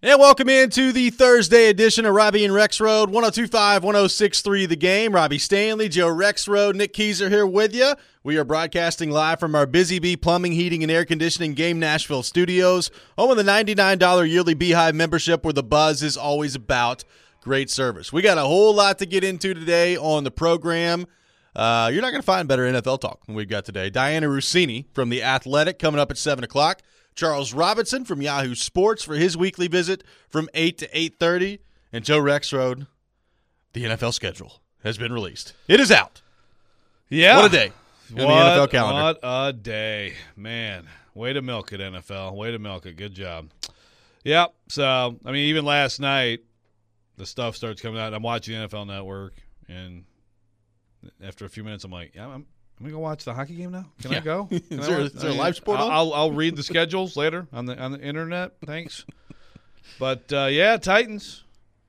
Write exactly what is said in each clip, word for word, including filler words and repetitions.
And welcome into the Thursday edition of Robbie and Rexroad, one oh two point five, one oh six point three The Game. Robbie Stanley, Joe Rexroad, Nick Keyser here with you. We are broadcasting live from our Busy Bee Plumbing, Heating, and Air Conditioning Game Nashville studios, home of the ninety-nine dollars yearly Beehive membership where the buzz is always about great service. We got a whole lot to get into today on the program. Uh, you're not going to find better N F L talk than we've got today. Diana Rossini from The Athletic coming up at seven o'clock. Charles Robinson from Yahoo Sports for his weekly visit from eight to eight thirty. And Joe Rexroad, the N F L schedule has been released. It is out. Yeah. What a day in what, the N F L calendar. What a day. Man, way to milk it, N F L. Way to milk it. Good job. Yep. So, I mean, even last night, the stuff starts coming out. I'm watching the N F L Network, and after a few minutes, I'm like, yeah, I'm I'm going to go watch the hockey game now? Can yeah. I go? Can is I there, watch? is there I a mean, live sport on? I'll, I'll read the schedules later on the on the internet. Thanks. But, uh, yeah, Titans.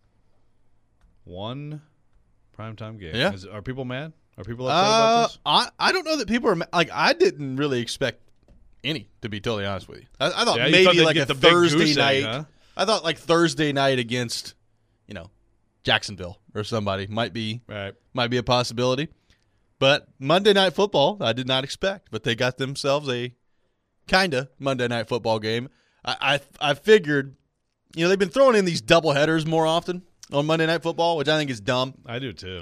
One primetime game. Yeah. Is, are people mad? Are people upset Uh, about this? I, I don't know that people are – like, I didn't really expect any, to be totally honest with you. I, I thought Yeah, you maybe thought they'd like get a the big Thursday goose night. egg, huh? I thought like Thursday night against, you know, Jacksonville or somebody might be Right. might be a possibility. But Monday Night Football, I did not expect. But they got themselves a kind of Monday Night Football game. I, I I figured, you know, they've been throwing in these double headers more often on Monday Night Football, which I think is dumb. I do too.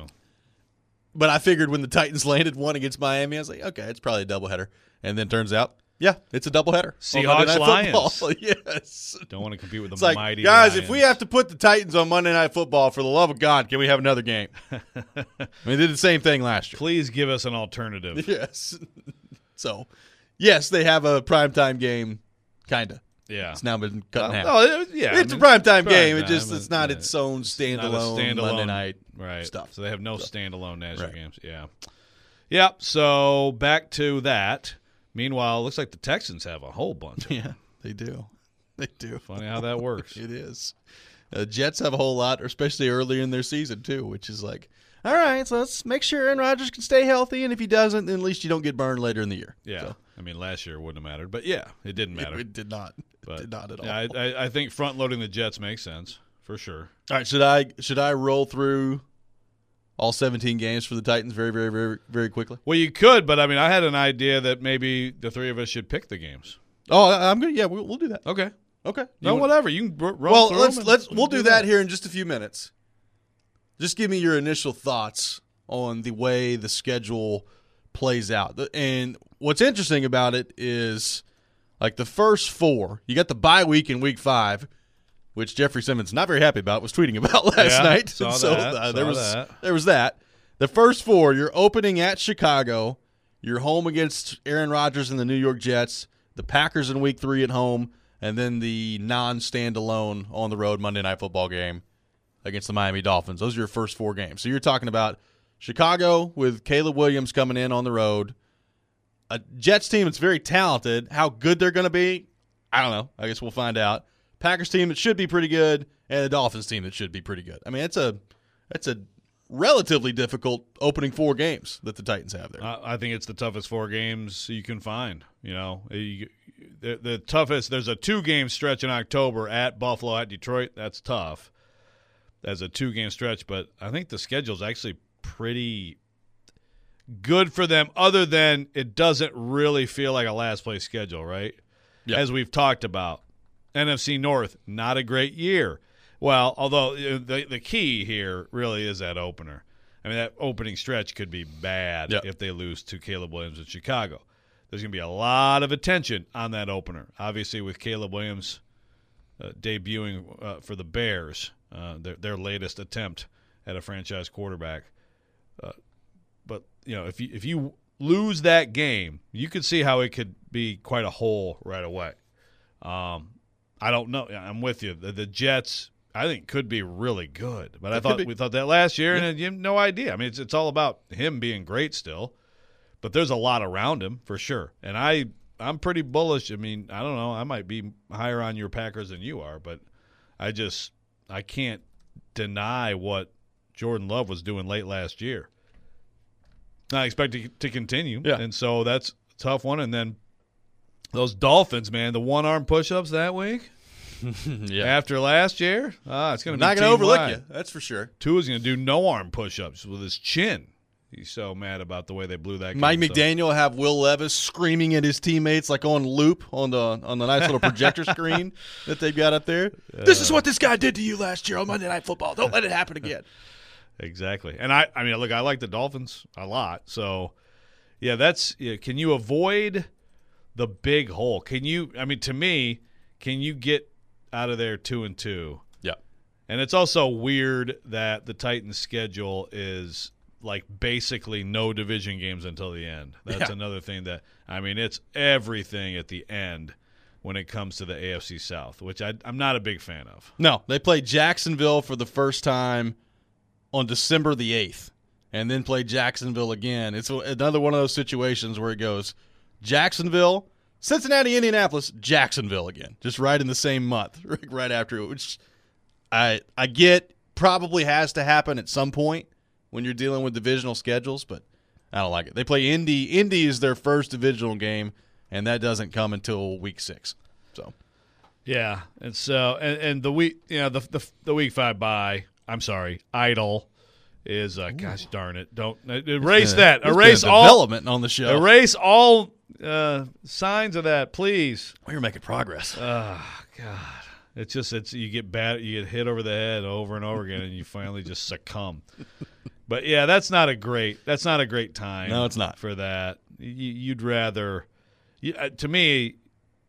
But I figured when the Titans landed one against Miami, I was like, okay, it's probably a doubleheader. And then turns out, yeah, it's a doubleheader. Seahawks, Lions. Yes. Don't want to compete with the It's like, mighty guys, Lions. if we have to put the Titans on Monday Night Football, for the love of God, can we have another game? I mean, they did the same thing last year. Please give us an alternative. Yes. So, yes, they have a primetime game, kind of. Yeah. It's now been cut in half. Oh, it- yeah. It's I a mean, primetime prime game. It time, just but, it's not yeah, its own not a standalone, standalone Monday night right. stuff. So they have no So- standalone national Right. games. Yeah. Yep. So back to that. Meanwhile, it looks like the Texans have a whole bunch of them. Yeah, they do. They do. Funny how that works. It is. Uh, Jets have a whole lot, especially early in their season, too, which is like, all right, so let's make sure Aaron Rodgers can stay healthy, and if he doesn't, then at least you don't get burned later in the year. Yeah. So, I mean, last year it wouldn't have mattered. But, yeah, it didn't matter. it, it did not. It But, did not at all. yeah, I, I, I think front-loading the Jets makes sense, for sure. All right, should I should I roll through all seventeen games for the Titans very, very, very, very quickly? Well, you could, but, I mean, I had an idea that maybe the three of us should pick the games. Oh, I- I'm good. Yeah, we'll, we'll do that. Okay. Okay. No, You- whatever. You can r- roll Well, through let's them let's and we'll do that here in just a few minutes. Just give me your initial thoughts on the way the schedule plays out. The- And what's interesting about it is, like, the first four, you got the bye week in week five, which Jeffrey Simmons not very happy about, was tweeting about last Yeah, night. saw so that, uh, saw there was that. there was that. The first four, you're opening at Chicago, you're home against Aaron Rodgers and the New York Jets, the Packers in week three at home, and then the non-standalone on the road Monday Night Football game against the Miami Dolphins. Those are your first four games. So you're talking about Chicago with Caleb Williams coming in on the road, a Jets team that's very talented. How good they're going to be, I don't know. I guess we'll find out. Packers team that should be pretty good, and the Dolphins team that should be pretty good. I mean, it's a it's a relatively difficult opening four games that the Titans have there. I I think it's the toughest four games you can find. You know, you, the, the toughest. There's a two-game stretch in October at Buffalo, at Detroit. That's tough. That's a two-game stretch, but I think the schedule's actually pretty good for them. Other than it doesn't really feel like a last-place schedule, right? Yep. As we've talked about, N F C North, not a great year. Well, although uh, the the key here really is that opener. I mean, that opening stretch could be bad Yep. if they lose to Caleb Williams in Chicago. There's going to be a lot of attention on that opener. Obviously, with Caleb Williams uh, debuting uh, for the Bears, uh, their, their latest attempt at a franchise quarterback. Uh, but, you know, if you, if you lose that game, you could see how it could be quite a hole right away. Um, I don't know. I'm with you. The, the Jets, I think, could be really good. But I It thought could be. we thought that last year, Yeah. and you have no idea. I mean, it's it's all about him being great still. But there's a lot around him for sure. And I, I'm pretty bullish. I mean, I don't know. I might be higher on your Packers than you are, but I just I can't deny what Jordan Love was doing late last year. I expect it to continue. Yeah. And so that's a tough one. And then those Dolphins, man, the one-arm push-ups that week. yeah. After last year, ah, it's going to be not going to overlook wide. you. That's for sure. Tua's going to do no arm push-ups with his chin. He's so mad about the way they blew that game. Mike so. McDaniel will have Will Levis screaming at his teammates like on loop on the on the nice little projector screen that they've got up there. Uh, this is what this guy did to you last year on Monday Night Football. Don't let it happen again. Exactly. And I, I mean, look, I like the Dolphins a lot. So, yeah, that's yeah, – can you avoid the big hole? Can you – I mean, to me, can you get out of there two and two? Yeah. And it's also weird that the Titans' schedule is – like basically no division games until the end. That's yeah. another thing that I mean it's everything at the end when it comes to the A F C South, which I, I'm not a big fan of. No, they play Jacksonville for the first time on December the eighth and then play Jacksonville again. It's another one of those situations where it goes Jacksonville, Cincinnati, Indianapolis, Jacksonville again, just right in the same month, right after it, which I I get probably has to happen at some point when you're dealing with divisional schedules, but I don't like it. They play Indy. Indy is their first divisional game, and that doesn't come until week six. So, yeah, and so and, and the week, you know, the, the the week five bye. I'm sorry, idle is uh, gosh darn it! Don't erase a, that. Erase all development on the show. Erase all uh, signs of that, please. We're making progress. Oh God. It's just it's you get bad you get hit over the head over and over again, and you finally just succumb. But yeah, that's not a great that's not a great time. No, it's not for that. You, you'd rather, you, uh, to me,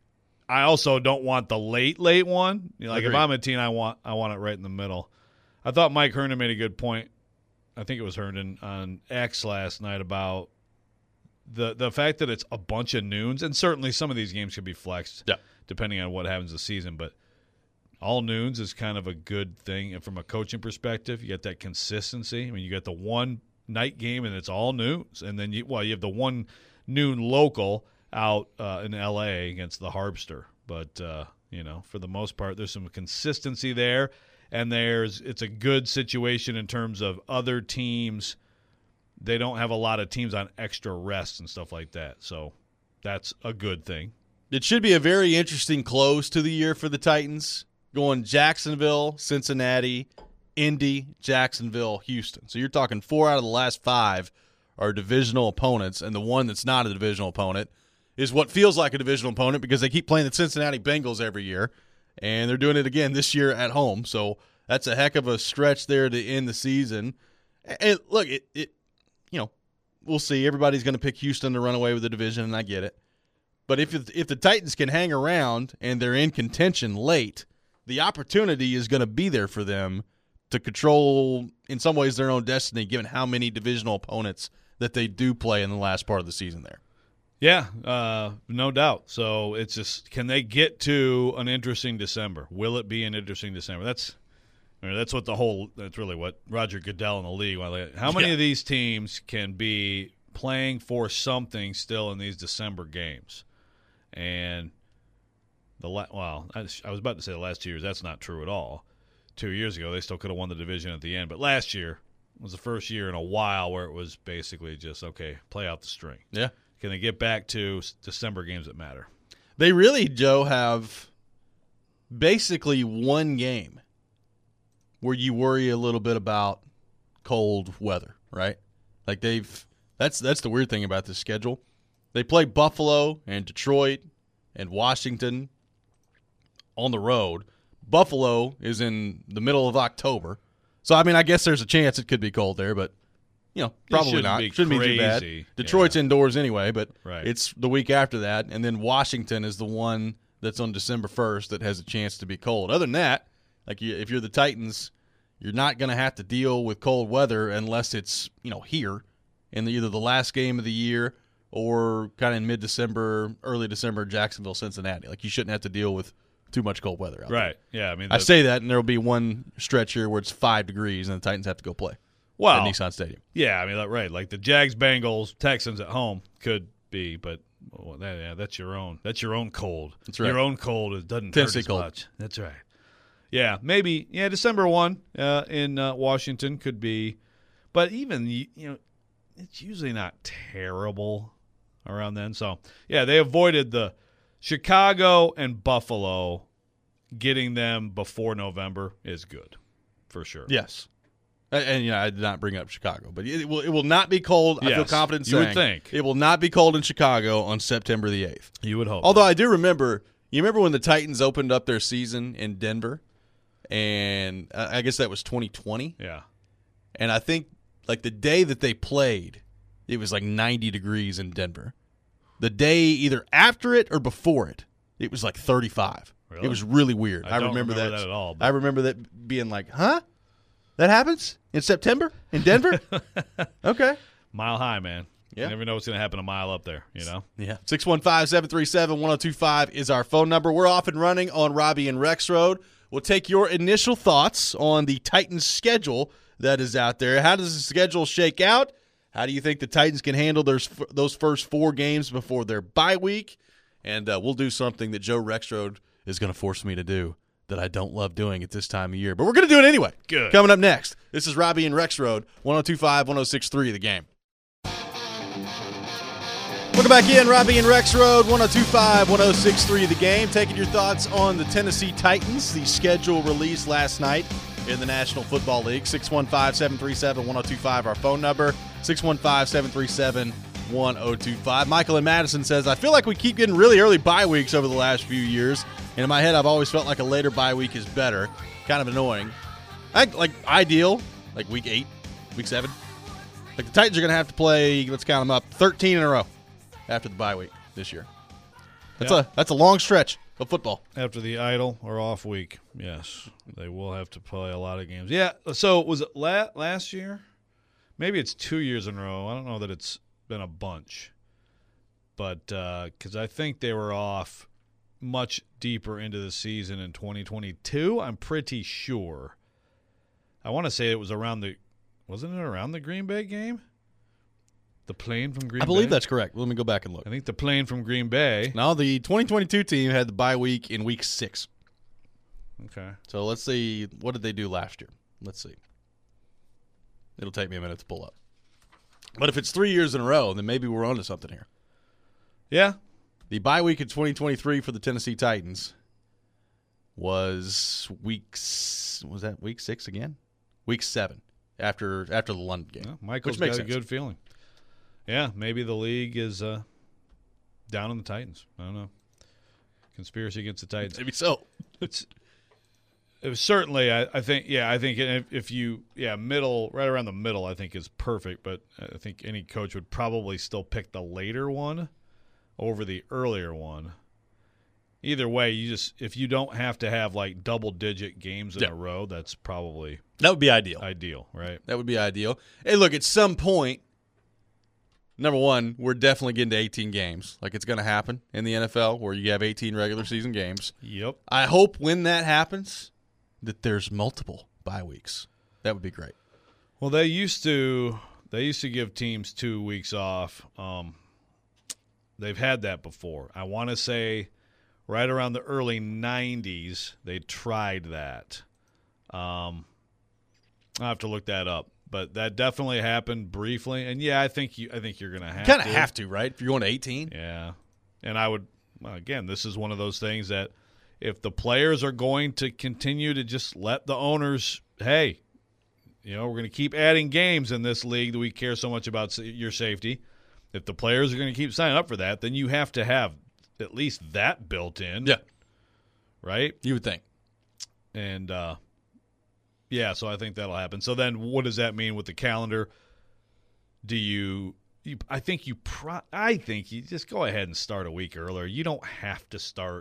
I also don't want the late late one. You know, like Agreed. if I'm a teen, I want I want it right in the middle. I thought Mike Herndon made a good point. I think it was Herndon on X last night about the the fact that it's a bunch of noons, and certainly some of these games could be flexed, yeah. depending on what happens this season, but. All noons is kind of a good thing. And from a coaching perspective, you get that consistency. I mean, you got the one night game, and it's all noons. And then, you well, you have the one noon local out uh, in L A against the Harbster. But, uh, you know, for the most part, there's some consistency there. And there's it's a good situation in terms of other teams. They don't have a lot of teams on extra rest and stuff like that. So that's a good thing. It should be a very interesting close to the year for the Titans. Going Jacksonville, Cincinnati, Indy, Jacksonville, Houston. So you're talking four out of the last five are divisional opponents, and the one that's not a divisional opponent is what feels like a divisional opponent because they keep playing the Cincinnati Bengals every year, and they're doing it again this year at home. So that's a heck of a stretch there to end the season. And look, it, it you know, we'll see. Everybody's going to pick Houston to run away with the division, and I get it. But if if the Titans can hang around and they're in contention late, the opportunity is going to be there for them to control, in some ways, their own destiny, given how many divisional opponents that they do play in the last part of the season there. Yeah, uh, no doubt. So it's just, can they get to an interesting December? Will it be an interesting December? That's I mean, that's what the whole, that's really what Roger Goodell in the league, how many yeah. of these teams can be playing for something still in these December games? And The la- well, I, I was about to say the last two years. That's not true at all. Two years ago, they still could have won the division at the end. But last year was the first year in a while where it was basically just, okay, play out the string. Yeah. Can they get back to December games that matter? They really, Joe, have basically one game where you worry a little bit about cold weather, right? Like they've that's that's the weird thing about this schedule. They play Buffalo and Detroit and Washington on the road. Buffalo is in the middle of October. So, I mean, I guess there's a chance it could be cold there, but, you know, probably shouldn't not. be Shouldn't be too bad. crazy. Detroit's Yeah. indoors anyway, but Right. it's the week after that. And then Washington is the one that's on December first that has a chance to be cold. Other than that, like you, if you're the Titans, you're not going to have to deal with cold weather unless it's, you know, here in the, either the last game of the year or kind of in mid-December, early December, Jacksonville, Cincinnati. Like, you shouldn't have to deal with too much cold weather out Right. Yeah. I mean, there. I the- say that, and there will be one stretch here where it's five degrees and the Titans have to go play well, at Nissan Stadium. yeah. I mean, like, right. Like the Jags, Bengals, Texans at home could be, but well, that, yeah, that's your own. That's your own cold. That's right. Your own cold. It doesn't Tennessee hurt as cold. much. That's right. Yeah, maybe. Yeah, December first uh, in uh, Washington could be, but even you know, it's usually not terrible around then. So yeah, they avoided the Chicago and Buffalo getting them before November is good, for sure. Yes. And, and you know, I did not bring up Chicago, but it will it will not be cold. Yes, I feel confident you saying would think. it will not be cold in Chicago on September the eighth. You would hope. Although I do remember, you remember when the Titans opened up their season in Denver, and I guess that was twenty twenty. Yeah. And I think like the day that they played, it was like ninety degrees in Denver. The day either after it or before it, it was like thirty-five. Really? It was really weird. I, I, don't remember, remember that. that at all. But. I remember that being like, huh? That happens in September in Denver? Okay. Mile high, man. Yeah. You never know what's going to happen a mile up there, you know? Yeah. six one five, seven three seven, one oh two five is our phone number. We're off and running on Robbie and Rex Road. We'll take your initial thoughts on the Titans schedule that is out there. How does the schedule shake out? How do you think the Titans can handle those, those first four games before their bye week? And uh, we'll do something that Joe Rexrode is going to force me to do that I don't love doing at this time of year. But we're going to do it anyway. Good. Coming up next, this is Robbie and Rexrode, one oh two five, one oh six three The Game. Welcome back in, Robbie and Rexrode, one oh two five, one oh six three The Game. Taking your thoughts on the Tennessee Titans, the schedule released last night in the National Football League. six one five, seven three seven, one oh two five, our phone number. six one five, seven three seven, one oh two five. Michael in Madison says, I feel like we keep getting really early bye weeks over the last few years. And in my head, I've always felt like a later bye week is better. Kind of annoying. I like ideal, like week eight, week seven. Like the Titans are going to have to play, let's count them up, thirteen in a row after the bye week this year. That's yeah. a that's a long stretch of football. After the idle or off week, yes. They will have to play a lot of games. Yeah, so was it la- last year? Maybe it's two years in a row. I don't know that it's been a bunch. But because uh, I think they were off much deeper into the season in twenty twenty-two, I'm pretty sure. I want to say it was around the – wasn't it around the Green Bay game? The plane from Green Bay? I believe that's correct. Let me go back and look. I think the plane from Green Bay. No, the twenty twenty-two team had the bye week in week six. Okay. So let's see. What did they do last year? Let's see. It'll take me a minute to pull up. But if it's three years in a row, then maybe we're onto something here. Yeah. The bye week in twenty twenty-three for the Tennessee Titans was week s- was that week six again? Week seven after after the London game. Well, Michael's which makes got a sense. good feeling. Yeah, maybe the league is uh, down on the Titans. I don't know. Conspiracy against the Titans. Maybe so. It's it was certainly. I, I think. Yeah, I think if, if you yeah middle right around the middle, I think is perfect. But I think any coach would probably still pick the later one over the earlier one. Either way, you just if you don't have to have like double digit games in Yeah. a row, that's probably That would be ideal. ideal, right? That would be ideal. Hey, look, at some point, number one, we're definitely getting to eighteen games. Like it's going to happen in the N F L where you have eighteen regular season games. Yep. I hope when that happens that there's multiple bye weeks. That would be great. Well, they used to they used to give teams two weeks off. Um, they've had that before. I want to say right around the early nineties, they tried that. Um, I'll have to look that up, but that definitely happened briefly. And yeah, I think you I think you're gonna have Kind of to. have to, right? If you're going to eighteen. Yeah, and I would well, again. This is one of those things that if the players are going to continue to just let the owners, hey, you know, we're going to keep adding games in this league that we care so much about sa- your safety. If the players are going to keep signing up for that, then you have to have at least that built in. Yeah. Right? You would think. And, uh, yeah, so I think that'll happen. So then what does that mean with the calendar? Do you, you I think you pro, I think you just go ahead and start a week earlier. You don't have to start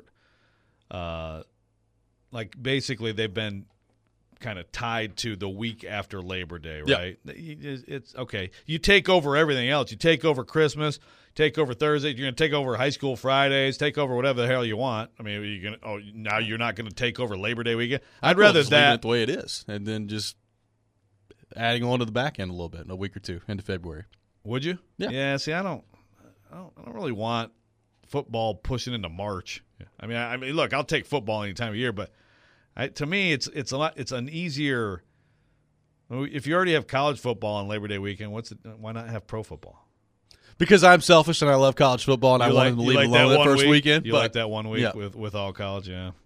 uh like basically they've been kind of tied to the week after Labor Day, right? Yeah. It's okay. You take over everything else. You take over Christmas, take over Thursday, you're going to take over high school Fridays, take over whatever the hell you want. I mean, you're going to oh now you're not going to take over Labor Day weekend. I'd rather just leaving that it the way it is and then just adding on to the back end a little bit in a week or two into February. Would you? Yeah. Yeah, see, I don't I don't, I don't really want football pushing into March. I mean, I, I mean, look, I'll take football any time of year, but I, to me, it's it's a lot. It's an easier. If you already have college football on Labor Day weekend, what's it, why not have pro football? Because I'm selfish and I love college football and You I like, wanted to you leave like it alone that that one first week? weekend. You but, like that one week yeah. with, with all college, yeah.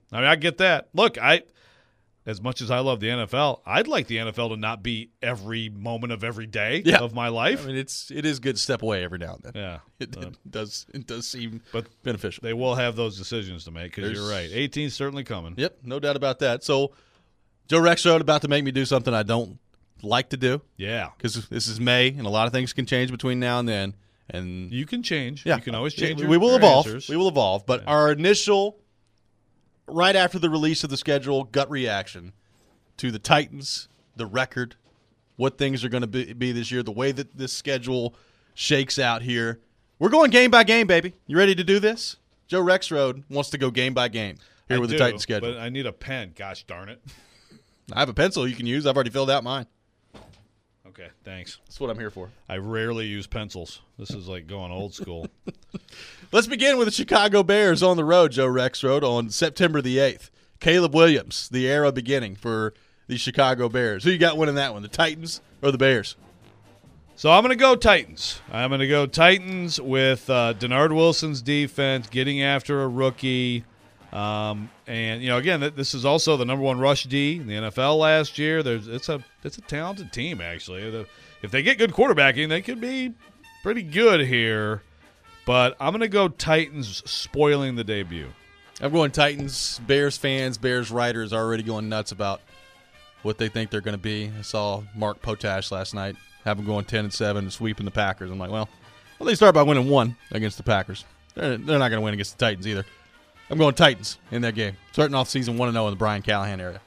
I mean, I get that. Look, I as much as I love the N F L, I'd like the N F L to not be every moment of every day yeah. of my life. I mean, it's it is good to step away every now and then. Yeah, it, uh, it does it does seem but beneficial. They will have those decisions to make because There's- you're right. eighteen's certainly coming. Yep, no doubt about that. So, Joe Rexrode about to make me do something I don't like to do Yeah, because this is May and a lot of things can change between now and then. And you can change. yeah, You can always change. We, your, we will your evolve. answers. We will evolve. But Yeah. our initial, right after the release of the schedule, gut reaction to the Titans, the record, what things are going to be, be this year, the way that this schedule shakes out here. We're going game by game, baby. You ready to do this? Joe Rexrode wants to go game by game here I with do, the Titans schedule. But I need a pen. Gosh darn it. I have a pencil you can use. I've already filled out mine. Okay, thanks. That's what I'm here for. I rarely use pencils. This is like going old school. Let's begin with the Chicago Bears on the road, Joe Rexrode, on September the eighth. Caleb Williams, the era beginning for the Chicago Bears. Who you got winning that one, the Titans or the Bears? So I'm going to go Titans. I'm going to go Titans with uh, Denard Wilson's defense, getting after a rookie. Um, and, you know, again, th- this is also the number one rush D in the N F L last year. There's It's a it's a talented team, actually. The, if they get good quarterbacking, they could be pretty good here. But I'm going to go Titans spoiling the debut. I'm going Titans. Bears fans, Bears writers are already going nuts about what they think they're going to be. I saw Mark Potash last night have them going ten and seven and sweeping the Packers. I'm like, well, well, they start by winning one against the Packers. They're, they're not going to win against the Titans either. I'm going Titans in that game. Starting off season one and oh in the Brian Callahan area.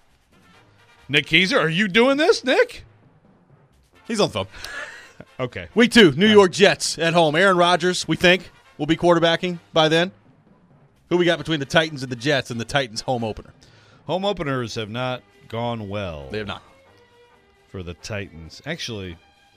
Nick Keiser, are you doing this, Nick? He's on the phone. Okay. Week two, New York Jets at home. Aaron Rodgers, we think, will be quarterbacking by then. Who we got between the Titans and the Jets and the Titans home opener? Home openers have not gone well. They have not. For the Titans. Actually,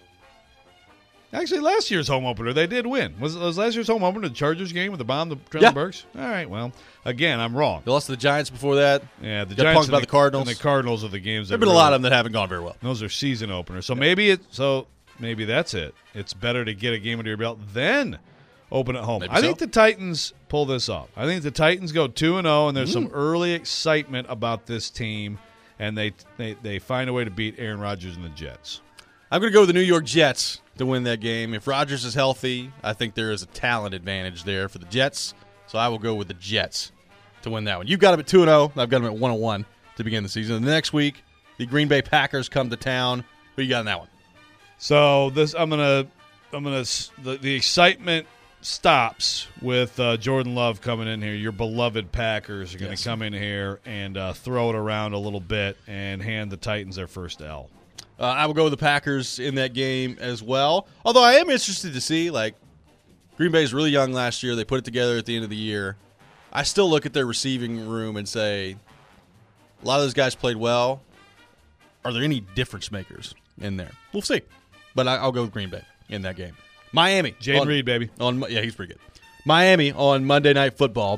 actually, last year's home opener, they did win. Was, was last year's home opener the Chargers game with the bomb, the Traylon Yeah. Burks? All right, well, again, I'm wrong. They lost to the Giants before that. Yeah, the Got Giants punked and by the Cardinals. And the Cardinals are the games that There have been a really- lot of them that haven't gone very well. Those are season openers. So maybe it. So maybe that's it. It's better to get a game under your belt then open at home. Maybe I so. think the Titans pull this off. I think the Titans go two and zero, and there's Mm. some early excitement about this team, and they they they find a way to beat Aaron Rodgers and the Jets. I'm going to go with the New York Jets to win that game. If Rodgers is healthy, I think there is a talent advantage there for the Jets. So I will go with the Jets to win that one. You've got them at two and oh. I've got them at one and one to begin the season. And the next week, the Green Bay Packers come to town. Who you got in that one? So this, I'm gonna, I'm gonna. The, the excitement stops with uh, Jordan Love coming in here. Your beloved Packers are going to Yes. come in here and uh, throw it around a little bit and hand the Titans their first L. Uh, I will go with the Packers in that game as well. Although I am interested to see, like, Green Bay is really young last year. They put it together at the end of the year. I still look at their receiving room and say, a lot of those guys played well. Are there any difference makers in there? We'll see. But I, I'll go with Green Bay in that game. Miami. Jaden on- Reed, baby. On, yeah, he's pretty good. Miami on Monday Night Football.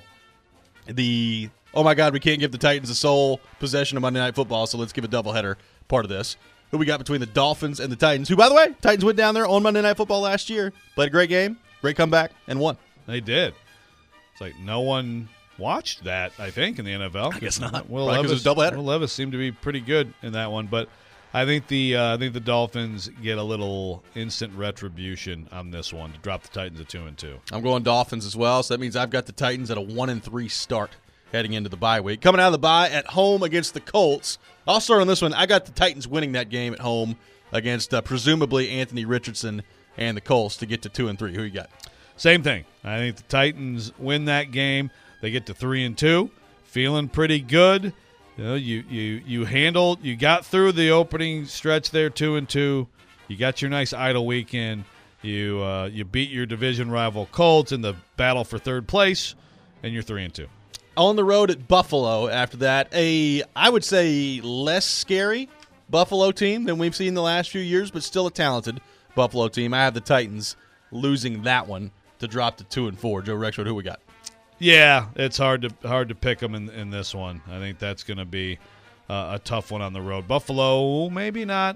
The, oh my God, we can't give the Titans a sole possession of Monday Night Football, so let's give a doubleheader part of this. Who we got between the Dolphins and the Titans, who, by the way, Titans went down there on Monday Night Football last year, played a great game, great comeback, and won. They did. It's like no one watched that, I think, in the N F L. I guess not. Will Probably 'cause it Levis, was a doubleheader. Will Levis seemed to be pretty good in that one, but I think the uh, I think the Dolphins get a little instant retribution on this one to drop the Titans at two and two. I'm going Dolphins as well, so that means I've got the Titans at a one and three start heading into the bye week. Coming out of the bye at home against the Colts. I'll start on this one. I got the Titans winning that game at home against uh, presumably Anthony Richardson and the Colts to get to two and three. Who you got? Same thing. I think the Titans win that game. They get to three and two, feeling pretty good. You know, you you you handled, you got through the opening stretch there, two and two. You got your nice idle weekend. You uh, you beat your division rival Colts in the battle for third place, and you're three and two. On the road at Buffalo after that, a I would say less scary Buffalo team than we've seen the last few years, but still a talented Buffalo team. I have the Titans losing that one to drop to two and four. Joe Rexrode, who we got? Yeah, it's hard to hard to pick them in, in this one. I think that's going to be uh, a tough one on the road. Buffalo, maybe not,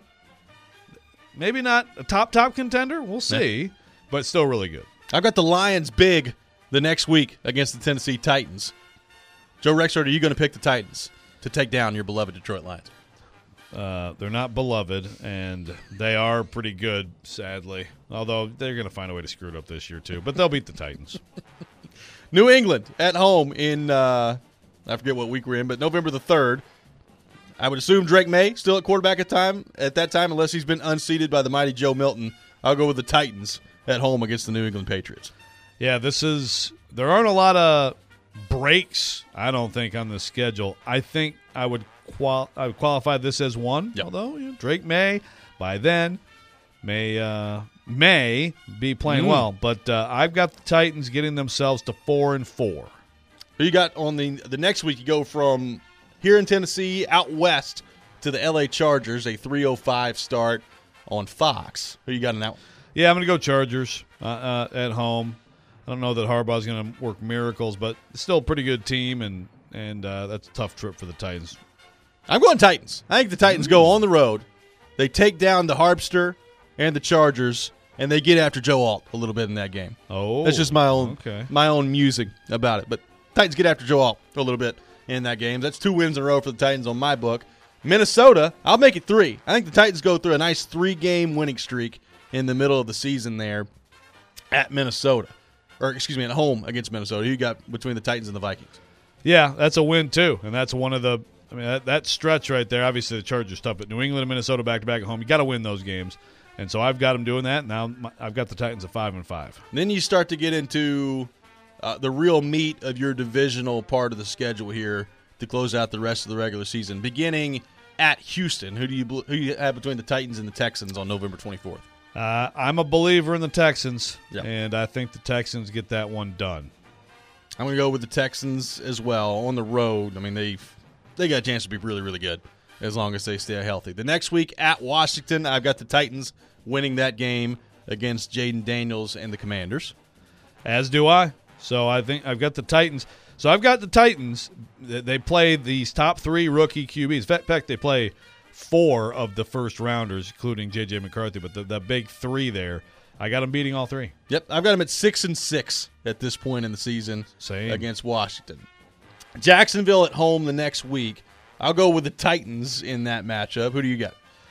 maybe not a top top contender. We'll see, yeah. But still really good. I've got the Lions big the next week against the Tennessee Titans. Joe Rexrode, are you going to pick the Titans to take down your beloved Detroit Lions? Uh, they're not beloved, and they are pretty good, sadly. Although they're going to find a way to screw it up this year, too. But they'll beat the Titans. New England at home in, uh, I forget what week we're in, but November the third. I would assume Drake May still at quarterback at time at that time, unless he's been unseated by the mighty Joe Milton. I'll go with the Titans at home against the New England Patriots. Yeah, this is – there aren't a lot of breaks, I don't think, on the schedule. I think I would – Qual- I would qualify this as one, yep. although you know, Drake May, by then, may uh, may be playing mm. well. But uh, I've got the Titans getting themselves to four and four. Who you got on the the next week? You go from here in Tennessee out west to the L A Chargers, a three oh five start on Fox. Who you got in that one? Yeah, I'm going to go Chargers uh, uh, at home. I don't know that Harbaugh's going to work miracles, but it's still a pretty good team, and, and uh, that's a tough trip for the Titans. I'm going Titans. I think the Titans go on the road. They take down the Harpster and the Chargers, and they get after Joe Alt a little bit in that game. Oh, that's just my own okay. my own musing about it. But Titans get after Joe Alt a little bit in that game. That's two wins in a row for the Titans on my book. Minnesota, I'll make it three. I think the Titans go through a nice three-game winning streak in the middle of the season there at Minnesota. Or, excuse me, at home against Minnesota. Who you got between the Titans and the Vikings? Yeah, that's a win, too. And that's one of the – I mean, that, that stretch right there, obviously the Chargers tough, but New England and Minnesota back-to-back at home, you got to win those games. And so I've got them doing that. Now my, I've got the Titans at five and five. Then you start to get into uh, the real meat of your divisional part of the schedule here to close out the rest of the regular season, beginning at Houston. Who do you who do you have between the Titans and the Texans on November twenty-fourth? Uh, I'm a believer in the Texans, yep. and I think the Texans get that one done. I'm going to go with the Texans as well on the road. I mean, they've they got a chance to be really, really good as long as they stay healthy. The next week at Washington, I've got the Titans winning that game against Jaden Daniels and the Commanders. As do I. So I think I've got the Titans. So I've got the Titans. They play these top three rookie Q Bs. In fact, they play four of the first rounders, including J J McCarthy. But the, the big three there, I got them beating all three. Yep, I've got them at six and six at this point in the season. Same. Against Washington. Jacksonville at home the next week. I'll go with the Titans in that matchup. Who do you got?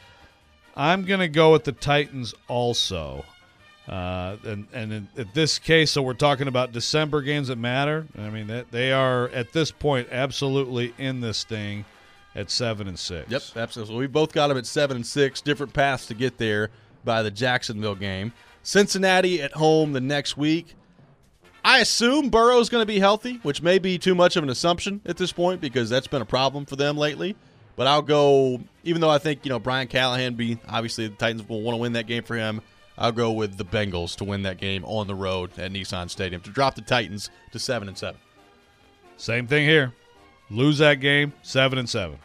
I'm going to go with the Titans also. Uh, and and in, in this case, so we're talking about December games that matter. I mean, that they are, at this point, absolutely in this thing at seven and six. Yep, absolutely. We both got them at seven and six. Different paths to get there by the Jacksonville game. Cincinnati at home the next week. I assume Burrow's going to be healthy, which may be too much of an assumption at this point because that's been a problem for them lately. But I'll go, even though I think, you know, Brian Callahan be, obviously the Titans will want to win that game for him, I'll go with the Bengals to win that game on the road at Nissan Stadium to drop the Titans to seven and seven. Same thing here. Lose that game, seven and seven.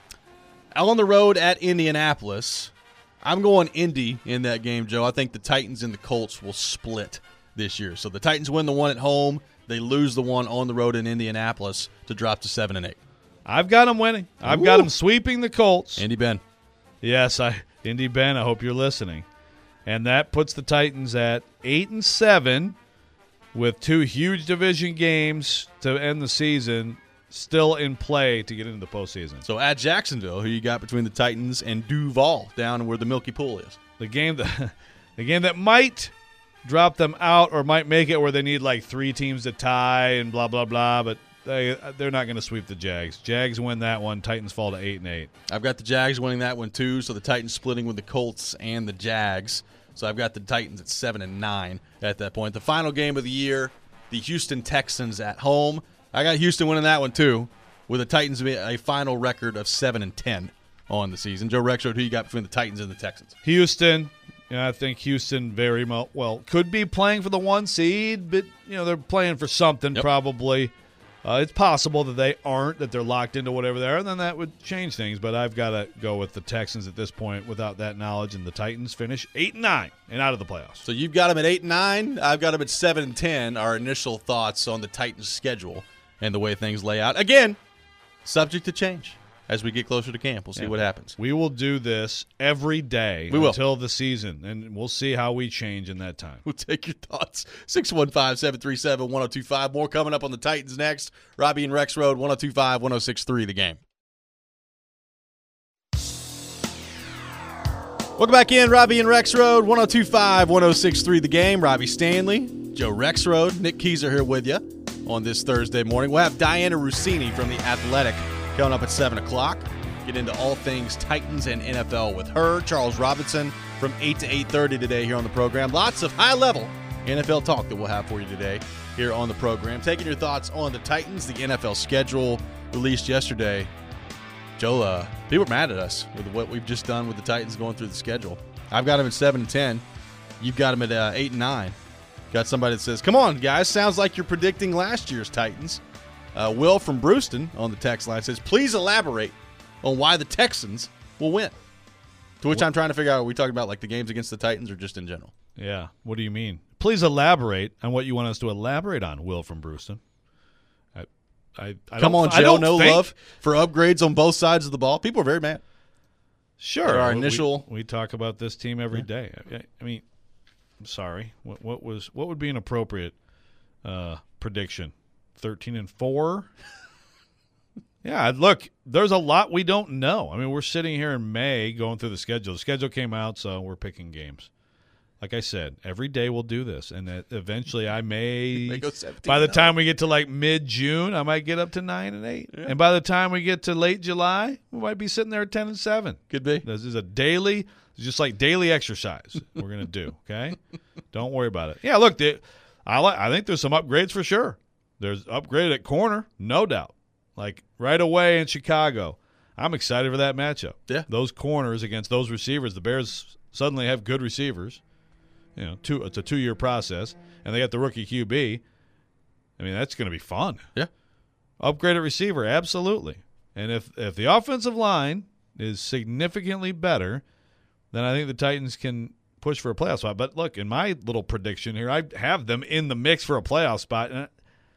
On the road at Indianapolis, I'm going Indy in that game, Joe. I think the Titans and the Colts will split this year. So the Titans win the one at home. They lose the one on the road in Indianapolis to drop to seven and eight. I've got them winning. I've Ooh. got them sweeping the Colts. Indy Ben. Yes, I Indy Ben. I hope you're listening. And that puts the Titans at eight and seven, with two huge division games to end the season still in play to get into the postseason. So at Jacksonville, who you got between the Titans and Duval down where the Milky Pool is? The game that the game that might drop them out or might make it where they need like three teams to tie and blah blah blah, but they they're not going to sweep the Jags. Jags win that one. Titans fall to eight and eight. I've got the Jags winning that one too. So the Titans splitting with the Colts and the Jags. So I've got the Titans at seven and nine at that point. The final game of the year, the Houston Texans at home. I got Houston winning that one too, with the Titans a final record of seven and ten on the season. Joe Rexrode, who you got between the Titans and the Texans? Houston. Yeah, I think Houston very well, well could be playing for the one seed, but you know they're playing for something. Yep. Probably. Uh, it's possible that they aren't, that they're locked into whatever they are, and then that would change things. But I've got to go with the Texans at this point without that knowledge, and the Titans finish eight and nine and out of the playoffs. So you've got them at eight and nine. I've got them at seven and ten. Our initial thoughts on the Titans' schedule and the way things lay out. Again, subject to change. as we get closer to camp. We'll see yeah. what happens. We will do this every day we will. until the season, and we'll see how we change in that time. We'll take your thoughts. six one five, seven three seven, one oh two five. More coming up on the Titans next. Robbie and Rex Road, one oh two five, one oh six three, the game. Welcome back in, Robbie and Rex Road, one oh two five, one oh six three, the game. Robbie Stanley, Joe Rex Road, Nick Keyser here with you on this Thursday morning. We'll have Diana Rossini from The Athletic coming up at seven o'clock. Get into all things Titans and N F L with her. Charles Robinson from eight to eight thirty today here on the program. Lots of high-level N F L talk that we'll have for you today here on the program. Taking your thoughts on the Titans, the N F L schedule released yesterday. Joe, uh, people are mad at us with what we've just done with the Titans going through the schedule. I've got them at seven and ten. You've got them at uh, eight and nine. Got somebody that says, come on, guys, sounds like you're predicting last year's Titans. Uh, Will from Brewston on the text line says, please elaborate on why the Texans will win. To which what? I'm trying to figure out, are we talking about like the games against the Titans or just in general? Yeah, what do you mean? Please elaborate on what you want us to elaborate on, Will from Brewston. I, I, I Come on, I Joe, no think... love for upgrades on both sides of the ball. People are very mad. Sure. Our we, initial. We, we talk about this team every yeah. day. I, I mean, I'm sorry. What, what was what would be an appropriate uh, prediction? Thirteen and four. Yeah, look, there's a lot we don't know. I mean, we're sitting here in May going through the schedule. The schedule came out, so we're picking games. Like I said, every day we'll do this, and eventually I may, may go by the time we get to like mid-June, I might get up to nine and eight. Yeah. And by the time we get to late July, we might be sitting there at ten and seven. Could be. This is a daily, it's just like daily exercise we're going to do, okay? Don't worry about it. Yeah, look, they, I, like, I think there's some upgrades for sure. There's upgrade at corner, no doubt. Like right away in Chicago, I'm excited for that matchup. Yeah. Those corners against those receivers, the Bears suddenly have good receivers. You know, two, it's a two-year process, and they got the rookie Q B. I mean, that's going to be fun. Yeah. Upgrade at receiver, absolutely. And if if the offensive line is significantly better, then I think the Titans can push for a playoff spot. But look, in my little prediction here, I have them in the mix for a playoff spot. And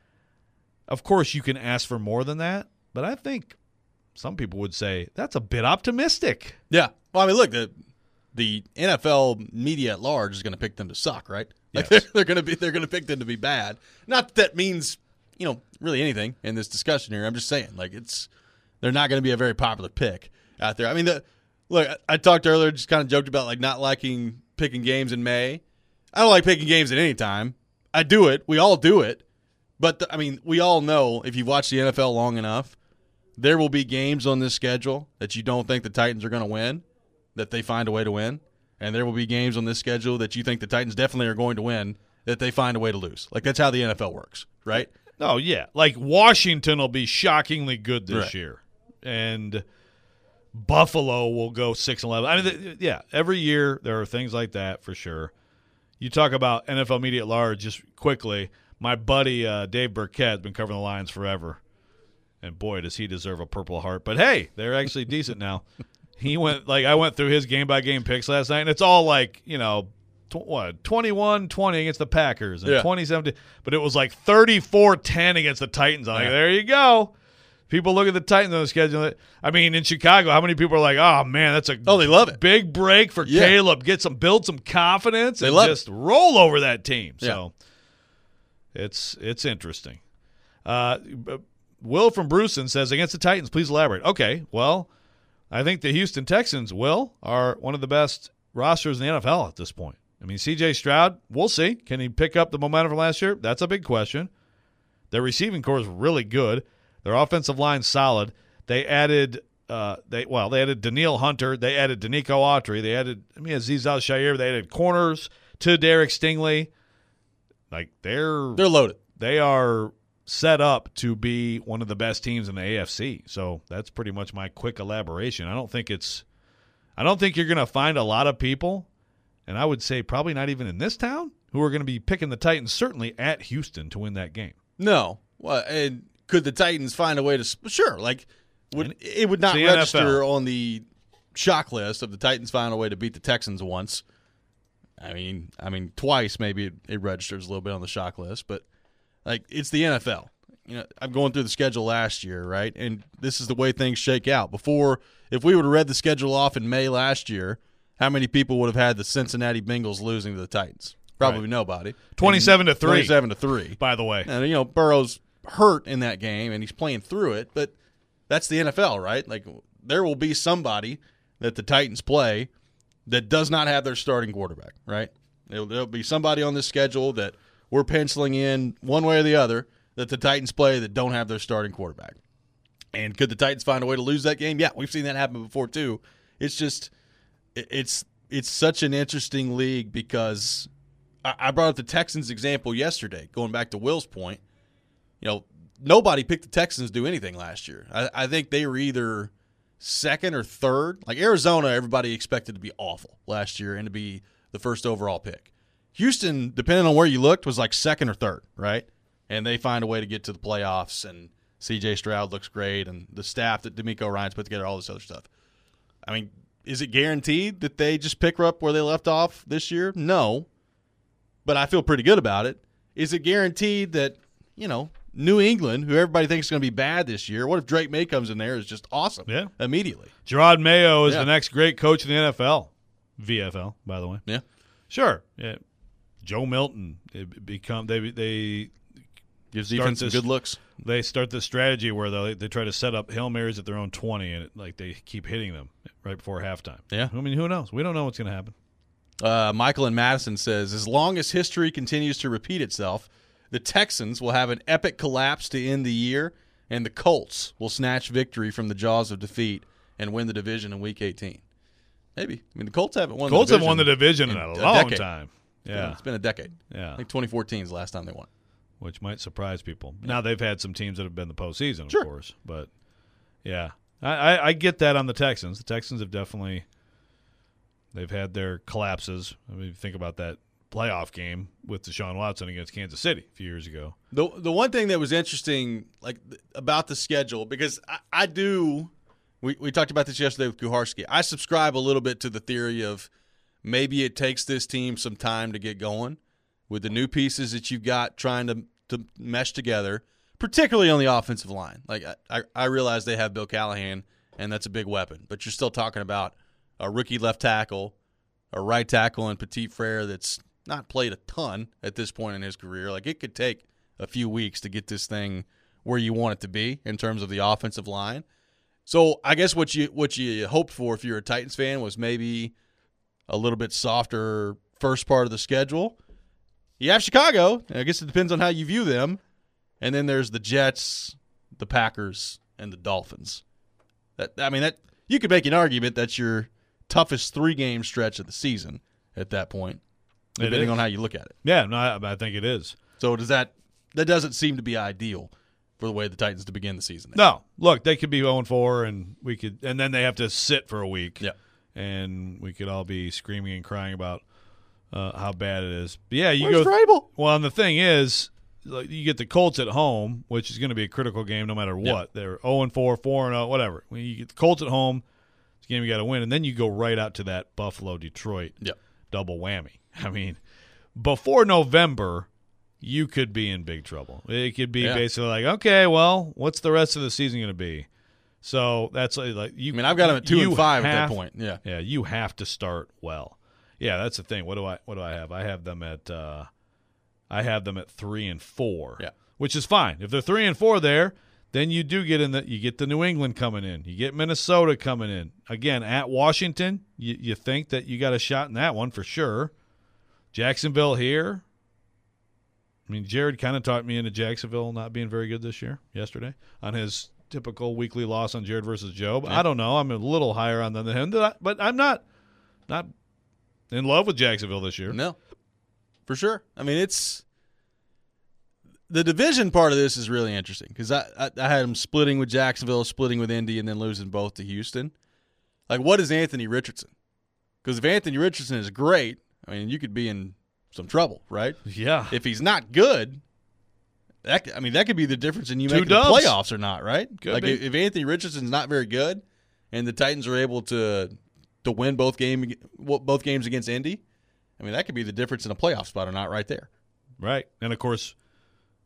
of course, you can ask for more than that, but I think some people would say that's a bit optimistic. Yeah. Well, I mean, look, the the N F L media at large is going to pick them to suck, right? Like yes. they're, they're going to be they're going to pick them to be bad. Not that, that means, you know, really anything in this discussion here. I'm just saying, like it's they're not going to be a very popular pick out there. I mean, the look, I, I talked earlier, just kind of joked about like not liking picking games in May. I don't like picking games at any time. I do it. We all do it. But, the, I mean, we all know if you've watched the N F L long enough, there will be games on this schedule that you don't think the Titans are going to win, that they find a way to win. And there will be games on this schedule that you think the Titans definitely are going to win, that they find a way to lose. Like, that's how the N F L works, right? Oh, yeah. Like, Washington will be shockingly good this right. year. And Buffalo will go six and eleven. I mean, th- yeah, every year there are things like that for sure. You talk about N F L media at large just quickly. My buddy uh, Dave Burkett has been covering the Lions forever, and boy, does he deserve a Purple Heart. But hey, they're actually decent now. He went like I went through his game by game picks last night, and it's all like you know, tw- what twenty-one twenty against the Packers and yeah. twenty seventeen, but it was like thirty-four ten against the Titans. I'm like, yeah. there you go. People look at the Titans on the schedule. I mean, in Chicago, how many people are like, "Oh man, that's a oh they love it, big break for yeah. Caleb. Get some build some confidence they and love just it. roll over that team." Yeah. So. It's it's interesting. Uh, Will from Brewston says, against the Titans, please elaborate. Okay, well, I think the Houston Texans, Will, are one of the best rosters in the N F L at this point. I mean, C J Stroud, we'll see. Can he pick up the momentum from last year? That's a big question. Their receiving core is really good. Their offensive line solid. They added, uh, they well, they added Danielle Hunter. They added Danico Autry. They added, I mean, Azeez Al-Shaair. They added corners to Derek Stingley. Like they're they're loaded. They are set up to be one of the best teams in the A F C. So that's pretty much my quick elaboration. I don't think it's I don't think you're going to find a lot of people, and I would say probably not even in this town, who are going to be picking the Titans certainly at Houston to win that game. No. Well, and could the Titans find a way to sure, like would it would not the register N F L. on the shock list of the Titans find a way to beat the Texans once. I mean, I mean, twice maybe it, it registers a little bit on the shock list, but like it's the N F L. you know, I'm going through the schedule last year, right? And this is the way things shake out. Before, if we would have read the schedule off in May last year, how many people would have had the Cincinnati Bengals losing to the Titans? Probably right. nobody. twenty-seven to three. twenty-seven to three. By the way. And, you know, Burrow's hurt in that game, and he's playing through it, but that's the N F L, right? Like, there will be somebody that the Titans play that does not have their starting quarterback, right? There'll, there'll be somebody on this schedule that we're penciling in one way or the other that the Titans play that don't have their starting quarterback. And could the Titans find a way to lose that game? Yeah, we've seen that happen before too. It's just it's it's such an interesting league because I, I brought up the Texans example yesterday, going back to Will's point. You know, nobody picked the Texans to do anything last year. I, I think they were either second or third. Like Arizona, everybody expected to be awful last year and to be the first overall pick. Houston, depending on where you looked, was like second or third, right? And they find a way to get to the playoffs, and C J Stroud looks great, and the staff that D'Amico Ryan's put together, all this other stuff. I mean, is it guaranteed that they just pick up where they left off this year? No, but I feel pretty good about it. Is it guaranteed that, you know, New England, who everybody thinks is going to be bad this year, what if Drake May comes in there is just awesome yeah. immediately? Gerard Mayo is yeah. the next great coach in the N F L. V F L, by the way. Yeah. Sure. Yeah. Joe Milton, it become they they gives defense some good looks. They start this strategy where they they try to set up Hail Marys at their own twenty, and it, like they keep hitting them right before halftime. Yeah. I mean, who knows? We don't know what's going to happen. Uh, Michael in Madison says, as long as history continues to repeat itself, the Texans will have an epic collapse to end the year, and the Colts will snatch victory from the jaws of defeat and win the division in Week eighteen. Maybe. I mean, the Colts haven't won Colts the division. have won the division in, in a, a long decade. time. Yeah. yeah. It's been a decade. Yeah. I think twenty fourteen is the last time they won. Which might surprise people. Yeah. Now, they've had some teams that have been in the postseason, of sure. course. But, yeah. I, I, I get that on the Texans. The Texans have definitely – they've had their collapses. I mean, think about that playoff game with Deshaun Watson against Kansas City a few years ago. The the one thing that was interesting like about the schedule, because I, I do – we we talked about this yesterday with Kuharski. I subscribe a little bit to the theory of maybe it takes this team some time to get going with the new pieces that you've got trying to, to mesh together, particularly on the offensive line. Like I, I realize they have Bill Callahan, and that's a big weapon, but you're still talking about a rookie left tackle, a right tackle in Petit Frere that's not played a ton at this point in his career. Like it could take a few weeks to get this thing where you want it to be in terms of the offensive line. So I guess what you what you hoped for if you're a Titans fan was maybe a little bit softer first part of the schedule. You have Chicago. I guess it depends on how you view them. And then there's the Jets, the Packers, and the Dolphins. That I mean, that you could make an argument that's your toughest three-game stretch of the season at that point, depending on how you look at it. Yeah, no, I, I think it is. So does that that doesn't seem to be ideal for the way the Titans to begin the season. No, look, they could be oh and four, and we could, and then they have to sit for a week. Yeah, and we could all be screaming and crying about uh, how bad it is. But yeah, you Where's go. Vrabel? Well, and the thing is, like, you get the Colts at home, which is going to be a critical game no matter what. Yeah. They're oh and four, four and oh, whatever. When you get the Colts at home, it's a game you got to win, and then you go right out to that Buffalo Detroit yeah. double whammy. I mean, before November, you could be in big trouble. It could be yeah. basically like, okay, well, what's the rest of the season going to be? So that's like, like you. I mean, I've got them at two and five have, at that point. Yeah, yeah, you have to start well. Yeah, that's the thing. What do I what do I have? I have them at uh, I have them at three and four. Yeah, which is fine. If they're three and four there, then you do get in the you get the New England coming in. You get Minnesota coming in again at Washington. You you think that you got a shot in that one for sure. Jacksonville here. I mean, Jared kind of talked me into Jacksonville not being very good this year, yesterday, on his typical weekly loss on Jared versus Joe. Yeah. I don't know. I'm a little higher on them than him, but I'm not not in love with Jacksonville this year. No, for sure. I mean, it's the division part of this is really interesting because I, I, I had them splitting with Jacksonville, splitting with Indy, and then losing both to Houston. Like, what is Anthony Richardson? Because if Anthony Richardson is great, I mean, you could be in some trouble, right? Yeah. If he's not good, that I mean, that could be the difference in you Two making dubs. the playoffs or not, right? Could like be. if Anthony Richardson's not very good, and the Titans are able to to win both game both games against Indy, I mean, that could be the difference in a playoff spot or not, right there. Right, and of course,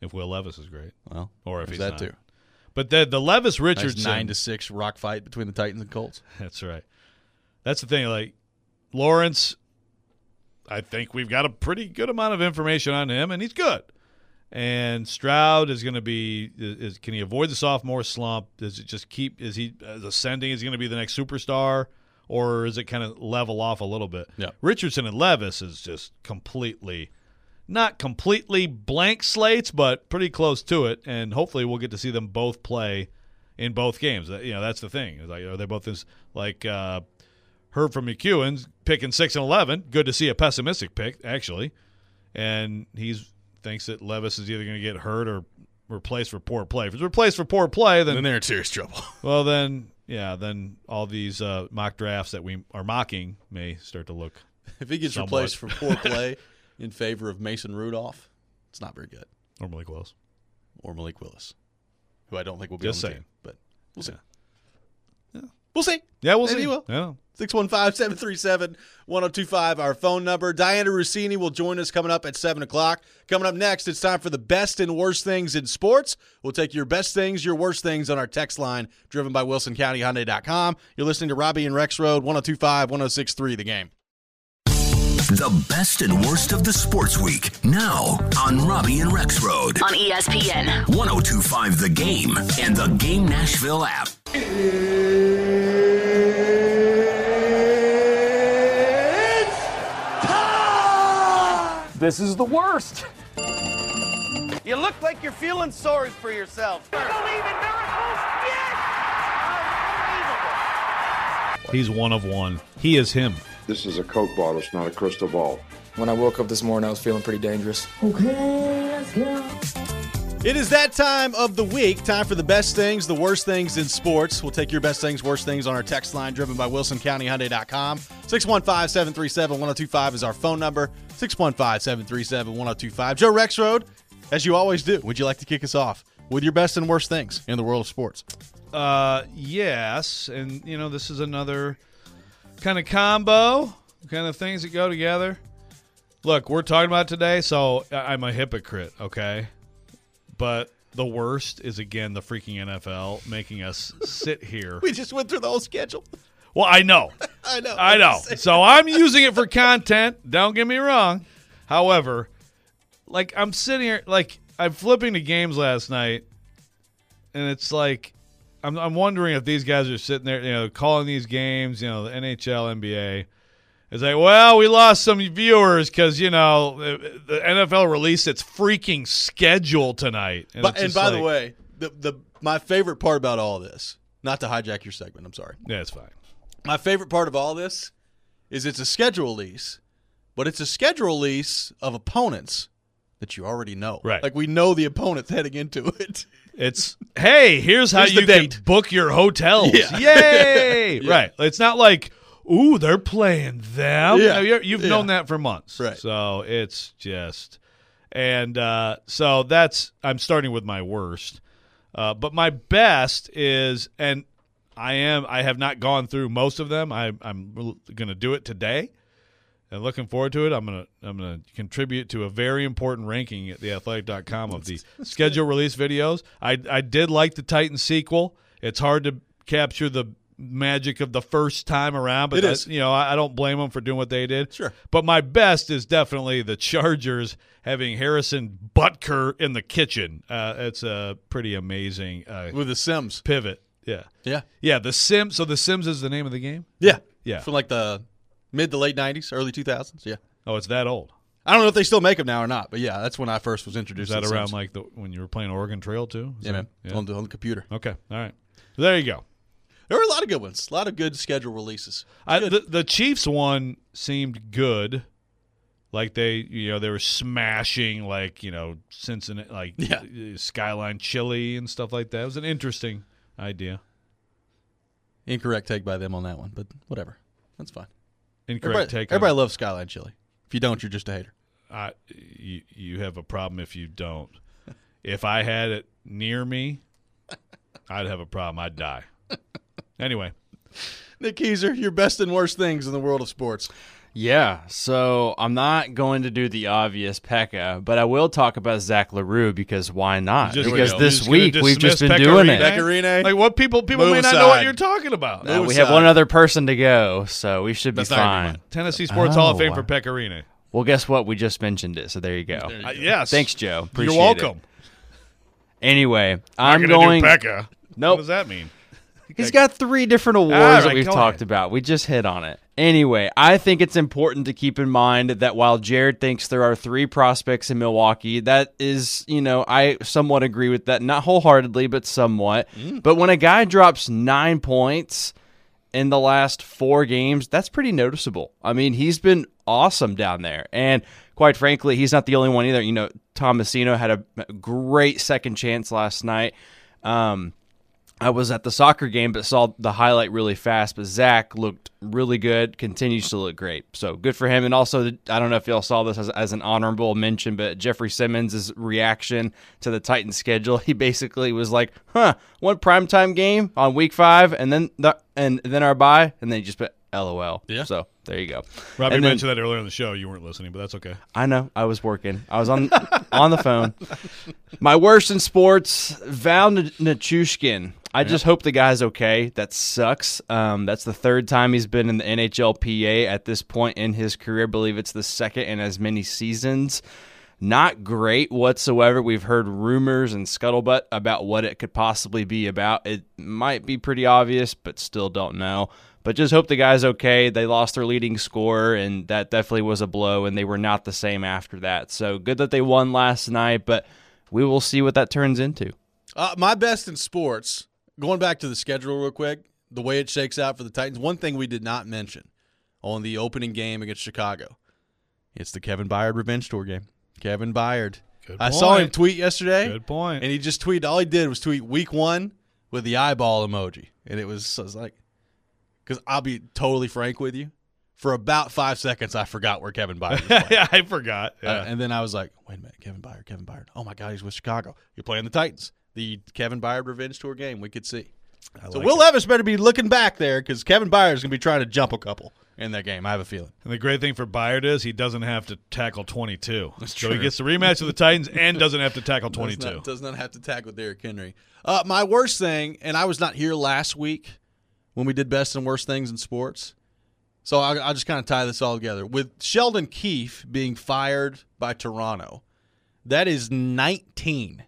if Will Levis is great. Well, or if he's that not. too. But the the Levis Richardson nice nine to six rock fight between the Titans and Colts. That's right. That's the thing. Like Lawrence, I think we've got a pretty good amount of information on him, and he's good. And Stroud is going to be is can he avoid the sophomore slump? Does it just keep is he is ascending? Is he going to be the next superstar, or is it kind of level off a little bit? Yeah. Richardson and Levis is just completely. Not completely blank slates, but pretty close to it, and hopefully we'll get to see them both play in both games. You know, that's the thing. It's like, are they both this, like uh, heard from McEwen's picking six and eleven? Good to see a pessimistic pick, actually, and he's thinks that Levis is either going to get hurt or replaced for poor play. If it's replaced for poor play, then, then they're in serious trouble. Well, then yeah, then all these uh, mock drafts that we are mocking may start to look. If he gets somewhat. replaced for poor play. In favor of Mason Rudolph, it's not very good. Or Malik Willis. Or Malik Willis, who I don't think will be Just on the saying. team. But we'll see. Yeah. We'll see. Yeah, we'll Maybe see. he will. Yeah. six one five, seven three seven, one oh two five, our phone number. Diana Rossini will join us coming up at seven o'clock. Coming up next, it's time for the best and worst things in sports. We'll take your best things, your worst things on our text line, driven by Wilson County Hyundai dot com. You're listening to Robbie and Rex Road, one oh two five, one oh six three, The Game. The best and worst of the sports week, now on Robbie and Rex Road. On E S P N. one oh two five The Game and the Game Nashville app. It's time! This is the worst. You look like you're feeling sorry for yourself. Believe in miracles? Yes! Unbelievable. He's one of one. He is him. This is a Coke bottle, it's not a crystal ball. When I woke up this morning, I was feeling pretty dangerous. Okay, let's go. It is that time of the week, time for the best things, the worst things in sports. We'll take your best things, worst things on our text line, driven by Wilson County Hyundai dot com. six one five, seven three seven, one oh two five is our phone number. six one five, seven three seven, one oh two five. Joe Rexrode, as you always do, would you like to kick us off with your best and worst things in the world of sports? Uh, yes, and you know this is another kind of combo, kind of things that go together. Look, we're talking about today, so I'm a hypocrite, okay? But the worst is, again, the freaking N F L making us sit here. We just went through the whole schedule. Well, I know. I know. I know. So I'm using it for content. Don't get me wrong. However, like I'm sitting here, like I'm flipping to games last night, and it's like I'm, I'm wondering if these guys are sitting there, you know, calling these games, you know, the N H L, N B A. It's like, well, we lost some viewers because, you know, the N F L released its freaking schedule tonight. And, but, and by like, the way, the the my favorite part about all this, not to hijack your segment, I'm sorry. Yeah, it's fine. My favorite part of all this is it's a schedule release, but it's a schedule release of opponents that you already know. Right. Like we know the opponents heading into it. It's, hey, here's how Here's the you can date. book your hotels. Yeah. Yay! Yeah. Right. It's not like, ooh, they're playing them. Yeah. No, you're- You've Yeah. known that for months. Right. So it's just, and uh, so that's, I'm starting with my worst. Uh, but my best is, and I am, I have not gone through most of them. I, I'm going to do it today. And looking forward to it. I'm gonna I'm gonna contribute to a very important ranking at the athletic dot com of the schedule release videos. I I did like the Titans sequel. It's hard to capture the magic of the first time around, but It is. I, you know I, I don't blame them for doing what they did. Sure. But my best is definitely the Chargers having Harrison Butker in the kitchen. Uh, it's a pretty amazing uh, With the Sims. pivot. Yeah. Yeah. Yeah. The Sims. So the Sims is the name of the game. Yeah. Yeah. From like the mid to late nineties, early two thousands. Yeah. Oh, it's that old. I don't know if they still make them now or not, but yeah, that's when I first was introduced Is that to the around Sims. like the when you were playing Oregon Trail too? Is Yeah, that- man. On, the, on the computer. Okay. All right. There you go. There were a lot of good ones. A lot of good schedule releases. I, the the Chiefs one seemed good. Like they, you know, they were smashing like you know Cincinnati, like Yeah. uh, Skyline Chili and stuff like that. It was an interesting idea. Incorrect take by them on that one, but whatever. That's fine. Incorrect Everybody, take. on- everybody loves Skyline Chili. If you don't, you're just a hater. I, you, you have a problem if you don't. If I had it near me, I'd have a problem. I'd die. Anyway, Nick Keiser, your best and worst things in the world of sports. Yeah, so I'm not going to do the obvious Pekka, but I will talk about Zach LaRue because why not? Just- Because You're this just gonna week we've just been dismiss doing Pecorine? it. Pecorine? Like what people people Move may not know what aside. you're talking about. Uh, Move we have aside. one other person to go, so we should be That's not gonna be fine. mine. Tennessee Sports Hall of Fame Oh. for Pecorine. Well, guess what? We just mentioned it, so there you go. Uh, yes. Thanks, Joe. Appreciate You're it. welcome. Anyway, I'm I'm gonna going. do Pekka. Nope. What does that mean? He's got three different awards All right, that we've go talked ahead. about. We just hit on it. Anyway, I think it's important to keep in mind that while Jared thinks there are three prospects in Milwaukee, that is, you know, I somewhat agree with that. Not wholeheartedly, but somewhat. Mm. But when a guy drops nine points in the last four games, that's pretty noticeable. I mean, he's been awesome down there. And quite frankly, he's not the only one either. You know, Tomasino had a great second chance last night. Um, I was at the soccer game, but saw the highlight really fast. But Zach looked really good, continues to look great. So good for him. And also, I don't know if y'all saw this as, as an honorable mention, but Jeffrey Simmons' reaction to the Titans schedule, he basically was like, huh, one primetime game on week five, and then the, and then our bye, and then he just put LOL. Yeah. So there you go. Robbie And then- mentioned that earlier in the show. You weren't listening, but that's okay. I know. I was working. I was on on the phone. My worst in sports, Val N- Nichushkin. I just hope the guy's okay. That sucks. Um, that's the third time he's been in the N H L P A at this point in his career. I believe it's the second in as many seasons. Not great whatsoever. We've heard rumors and scuttlebutt about what it could possibly be about. It might be pretty obvious, but still don't know. But just hope the guy's okay. They lost their leading scorer, and that definitely was a blow, and they were not the same after that. So good that they won last night, but we will see what that turns into. Uh, my best in sports, going back to the schedule real quick, the way it shakes out for the Titans, one thing we did not mention on the opening game against Chicago, it's the Kevin Byard Revenge Tour game. Kevin Byard. Good I saw him point. tweet yesterday. Good point. And he just tweeted, all he did was tweet week one with the eyeball emoji. And it was, I was like, because I'll be totally frank with you, for about five seconds I forgot where Kevin Byard was playing. yeah, I forgot. Yeah. Uh, and then I was like, wait a minute, Kevin Byard, Kevin Byard. Oh, my God, he's with Chicago. You're playing the Titans. The Kevin Byard Revenge Tour game we could see. So like Will it. Levis better be looking back there because Kevin Byard is going to be trying to jump a couple in that game. I have a feeling. And the great thing for Byard is he doesn't have to tackle twenty-two. That's so he true. gets the rematch with the Titans and doesn't have to tackle Does twenty-two. not, does not have to tackle Derrick Henry. Uh, my worst thing, and I was not here last week when we did best and worst things in sports, so I'll, I'll just kind of tie this all together. With Sheldon Keefe being fired by Toronto, that is nineteen,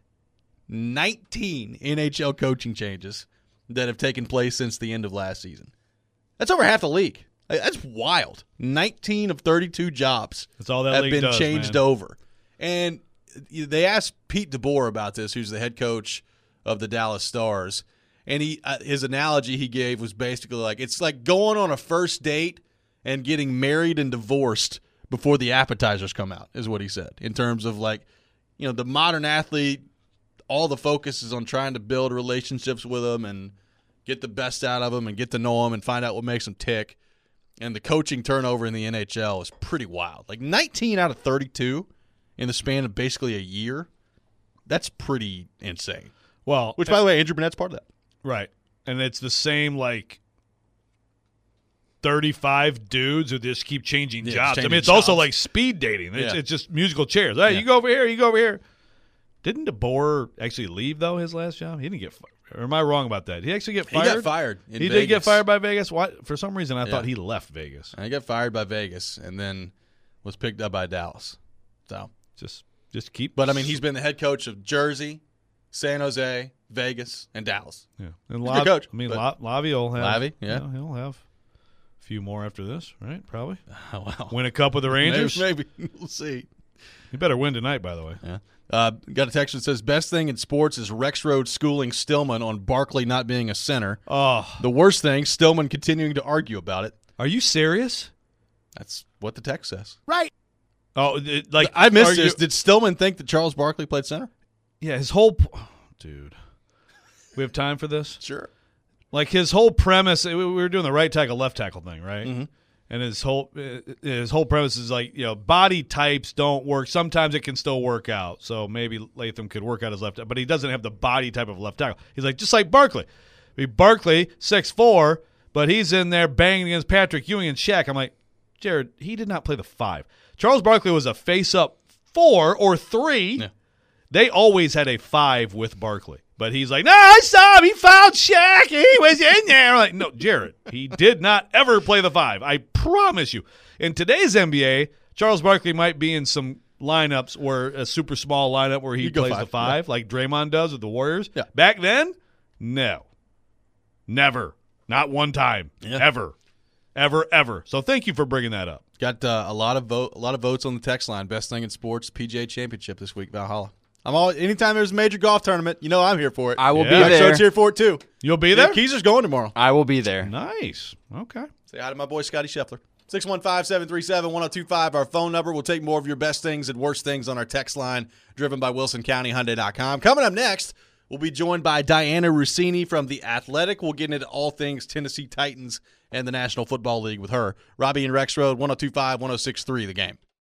nineteen N H L coaching changes that have taken place since the end of last season. That's over half the league. That's wild. nineteen of thirty-two jobs That's all that have league been does, changed man. over. And they asked Pete DeBoer about this, who's the head coach of the Dallas Stars, and he uh, his analogy he gave was basically like it's like going on a first date and getting married and divorced before the appetizers come out, is what he said. In terms of like, you know, the modern athlete, all the focus is on trying to build relationships with them and get the best out of them and get to know them and find out what makes them tick. And the coaching turnover in the N H L is pretty wild. Like nineteen out of thirty-two in the span of basically a year. That's pretty insane. Well, Which, by the way, Andrew Burnett's part of that. right. And it's the same, like, thirty-five dudes who just keep changing Yeah, jobs. I changing mean, it's also jobs. like speed dating. It's, Yeah. it's just musical chairs. Hey, Yeah. you go over here, you go over here. Didn't DeBoer actually leave, though, his last job? He didn't get fired. Or am I wrong about that? Did he actually get He fired? got fired in He Vegas. did get fired by Vegas? Why? For some reason, I Yeah. thought he left Vegas. He got fired by Vegas and then was picked up by Dallas. So, Just just keep. but I mean, he's been the head coach of Jersey, San Jose, Vegas, and Dallas. Yeah. And He's a Lav- good coach, I mean, but- La- Lavi will have. Lavi, yeah. you know, he'll have a few more after this, right? Probably. Oh, wow. Win a cup with the Rangers. Maybe, maybe. We'll see. He better win tonight, by the way. Yeah. Uh, got a text that says, best thing in sports is Rex Road schooling Stillman on Barkley not being a center. Oh, The worst thing, Stillman continuing to argue about it. are you serious? That's what the text says. Oh, it, like I missed argue- this. Did Stillman think that Charles Barkley played center? Yeah, his whole. p- Dude, we have time for this. Sure. Like his whole premise, we we were doing the right tackle, left tackle thing, right? Mm-hmm. And his whole uh, his whole premise is like, you know, body types don't work. Sometimes it can still work out. So maybe Latham could work out his left, but he doesn't have the body type of left tackle. He's like just like Barkley. I mean, Barkley six four, but he's in there banging against Patrick Ewing and Shaq. I'm like, Jared, he did not play the five. Charles Barkley was a face-up four or three. Yeah. They always had a five with Barkley. But he's like, no, I saw him. He fouled Shaq. He was in there. I'm like, no, Jared, he did not ever play the five. I promise you. In today's N B A, Charles Barkley might be in some lineups where a super small lineup where he You go plays five. the five, Yeah. like Draymond does with the Warriors. Yeah. Back then, no. Never. Not one time. Yeah. Ever. Ever, ever. So thank you for bringing that up. Got uh, a lot of vote, a lot of votes on the text line. Best thing in sports, P G A Championship this week, Valhalla. I'm all anytime there's a major golf tournament, you know I'm here for it. I will Yeah. be Rex there. Road's here for it too. You'll be there? Yeah, Keezer's going tomorrow. I will be there. Nice. Okay. Say hi to my boy Scotty Scheffler. six one five, seven three seven, one oh two five, our phone number. We'll take more of your best things and worst things on our text line, driven by Wilson County Hyundai dot com. Coming up next, we'll be joined by Diana Rossini from The Athletic. We'll get into all things Tennessee Titans and the National Football League with her. Robbie and Rex Road, one oh two five, one oh six three, The Game.